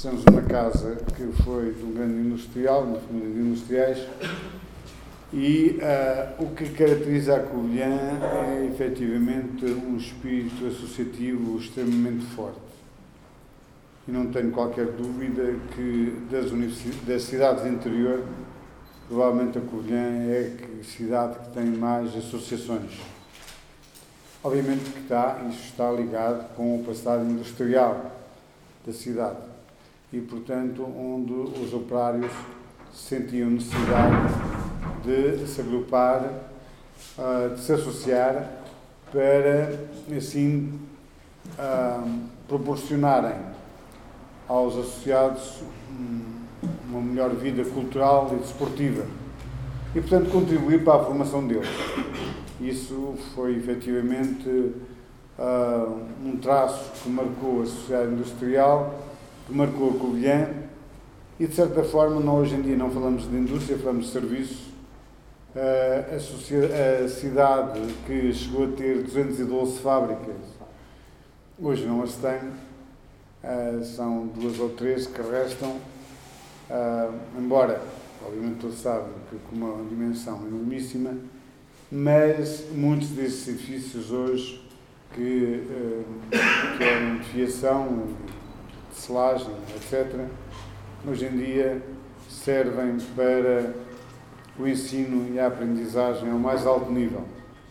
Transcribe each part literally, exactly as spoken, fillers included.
estamos numa casa que foi de um grande industrial, uma família de industriais, e uh, o que caracteriza a Covilhã é efetivamente um espírito associativo extremamente forte. E não tenho qualquer dúvida que das, das cidades do interior, provavelmente a Covilhã é a cidade que tem mais associações. Obviamente que está, isso está ligado com o passado industrial da cidade e, portanto, onde os operários sentiam necessidade de se agrupar, de se associar para, assim, proporcionarem aos associados uma melhor vida cultural e desportiva e, portanto, contribuir para a formação deles. Isso foi, efetivamente, uh, um traço que marcou a sociedade industrial, que marcou a Covilhã e, de certa forma, nós hoje em dia não falamos de indústria, falamos de serviços. Uh, a, sociedade, a cidade que chegou a ter duzentas e doze fábricas, hoje não as tem, uh, são duas ou três que restam, uh, embora, obviamente todos sabem que com uma dimensão enormíssima, mas muitos desses edifícios hoje que, que eram de fiação, de selagem, etcétera, hoje em dia servem para o ensino e a aprendizagem ao mais alto nível.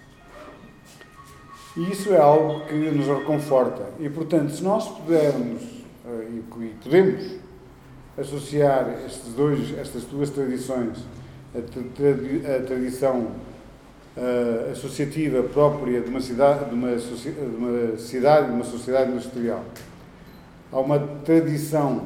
E isso é algo que nos reconforta. E, portanto, se nós pudermos, e podemos, associar estes dois, estas duas tradições, a, tra a tradição Uh, associativa própria de uma cidade, de uma, de uma cidade, de uma sociedade industrial. Há uma tradição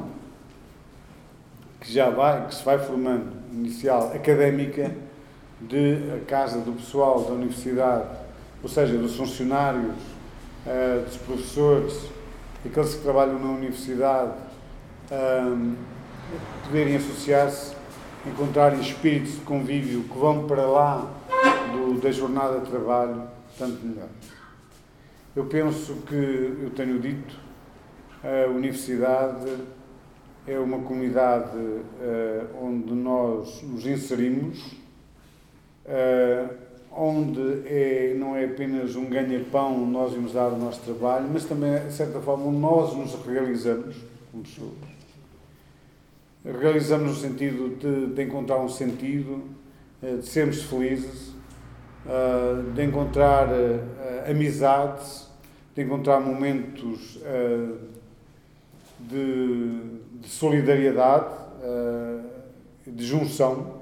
que já vai, que se vai formando, inicial, académica, de a casa do pessoal da universidade, ou seja, dos funcionários, uh, dos professores, aqueles que trabalham na universidade, uh, poderem associar-se, encontrarem espíritos de convívio que vão para lá Do, da jornada de trabalho, tanto melhor. Eu penso que, eu tenho dito, a universidade é uma comunidade uh, onde nós nos inserimos, uh, onde é, não é apenas um ganha-pão, nós vamos dar o nosso trabalho, mas também, de certa forma, onde nós nos realizamos como pessoas. Realizamos no sentido de, de encontrar um sentido, uh, de sermos felizes, Uh, de encontrar uh, amizades, de encontrar momentos uh, de, de solidariedade, uh, de junção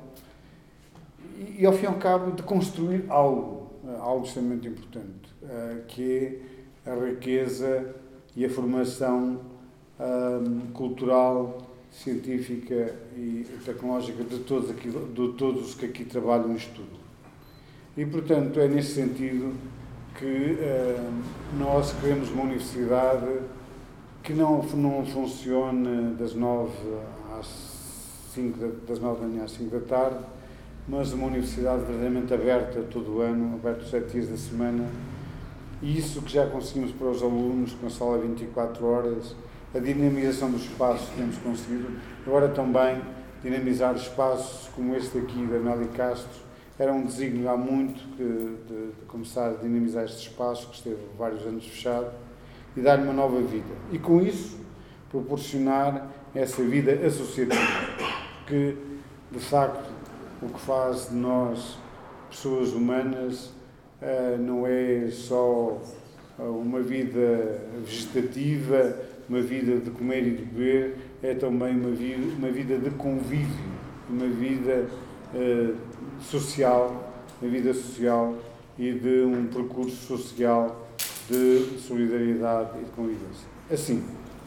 e, e, ao fim e ao cabo, de construir algo, uh, algo extremamente importante, uh, que é a riqueza e a formação uh, cultural, científica e tecnológica de todos, aqui, de todos os que aqui trabalham no estudo. E, portanto, é nesse sentido que uh, nós queremos uma universidade que não, não funcione das nove às cinco, das nove da manhã às cinco da tarde, mas uma universidade verdadeiramente aberta todo o ano, aberta os sete dias da semana, e isso que já conseguimos para os alunos, com a sala vinte e quatro horas, a dinamização dos espaços que temos conseguido, agora também dinamizar espaços como este aqui da Amélia Castro. Era um desígnio há muito de, de, de começar a dinamizar este espaço, que esteve vários anos fechado, e dar-lhe uma nova vida. E com isso, proporcionar essa vida associativa, que, de facto, o que faz de nós pessoas humanas uh, não é só uh, uma vida vegetativa, uma vida de comer e de beber, é também uma, vi uma vida de convívio, uma vida uh, social, uma vida social e de um percurso social de solidariedade e de convivência. Assim,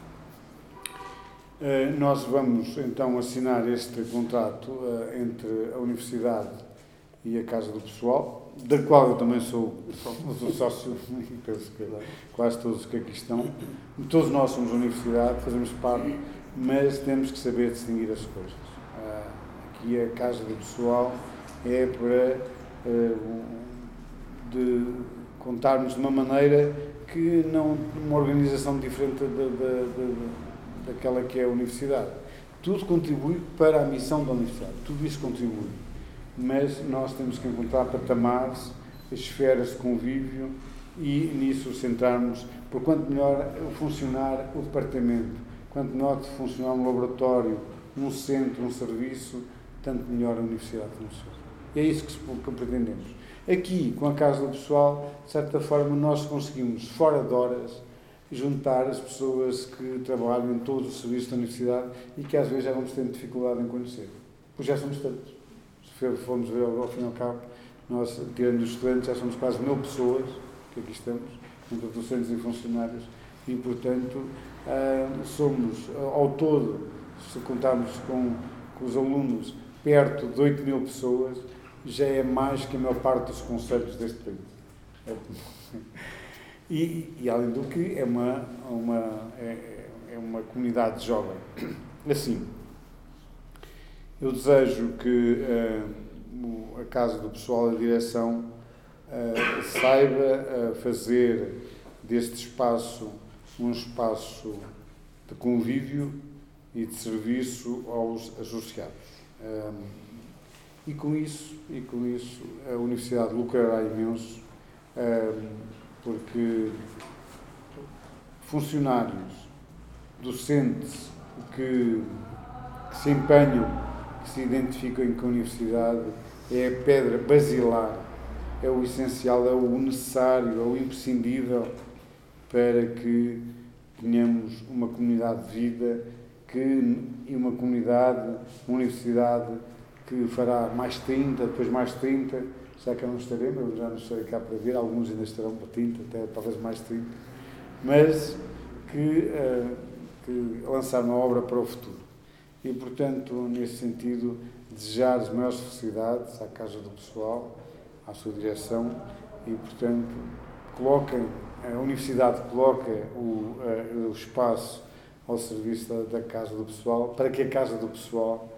nós vamos então assinar este contrato entre a Universidade e a Casa do Pessoal, da qual eu também sou, sou sócio, e penso que quase todos que aqui estão. Todos nós somos Universidade, fazemos parte, mas temos que saber distinguir as coisas. Aqui a Casa do Pessoal é para uh, de contarmos de uma maneira que não uma organização diferente de, de, de, daquela que é a universidade. Tudo contribui para a missão da universidade, tudo isso contribui. Mas nós temos que encontrar patamares, esferas de convívio e nisso centrarmos, por quanto melhor funcionar o departamento, quanto melhor funcionar um laboratório, um centro, um serviço, tanto melhor a universidade funciona. É isso que, que pretendemos. Aqui, com a Casa do Pessoal, de certa forma, nós conseguimos, fora de horas, juntar as pessoas que trabalham em todos os serviços da universidade e que às vezes já vamos tendo dificuldade em conhecer. Pois já somos tantos. Se formos ver ao, ao fim e ao cabo, nós, tirando os estudantes, já somos quase mil pessoas que aqui estamos, entre docentes e funcionários, e, portanto, uh, somos, ao todo, se contarmos com, com os alunos, perto de oito mil pessoas, já é mais que a maior parte dos concelhos deste país. É. E, e, além do que, é uma, uma, é, é uma comunidade jovem. Assim, eu desejo que uh, a Casa do Pessoal, a direção, uh, saiba uh, fazer deste espaço um espaço de convívio e de serviço aos associados. Um, e, com isso, e com isso, a Universidade lucrará imenso, um, porque funcionários, docentes que, que se empenham, que se identificam com a universidade, é a pedra basilar, é o essencial, é o necessário, é o imprescindível para que tenhamos uma comunidade de vida que, e uma comunidade, uma universidade que fará mais trinta, depois mais trinta, já que eu não estaremos, eu já não estarei cá para ver, alguns ainda estarão para trinta, até talvez mais trinta, mas que, uh, que lançar uma obra para o futuro. E, portanto, nesse sentido, desejar as maiores felicidades à Casa do Pessoal, à sua direção, e, portanto, coloquem, a Universidade coloca o, uh, o espaço ao serviço da, da Casa do Pessoal, para que a Casa do Pessoal,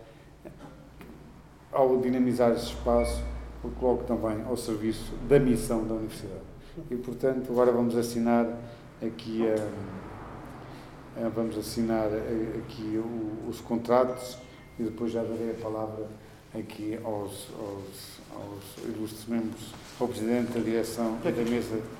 ao dinamizar esse espaço, o coloque também ao serviço da missão da Universidade. E, portanto, agora vamos assinar aqui, a, a, vamos assinar aqui o, os contratos e depois já darei a palavra aqui aos, aos, aos ilustres membros, ao Presidente da Direção e da Mesa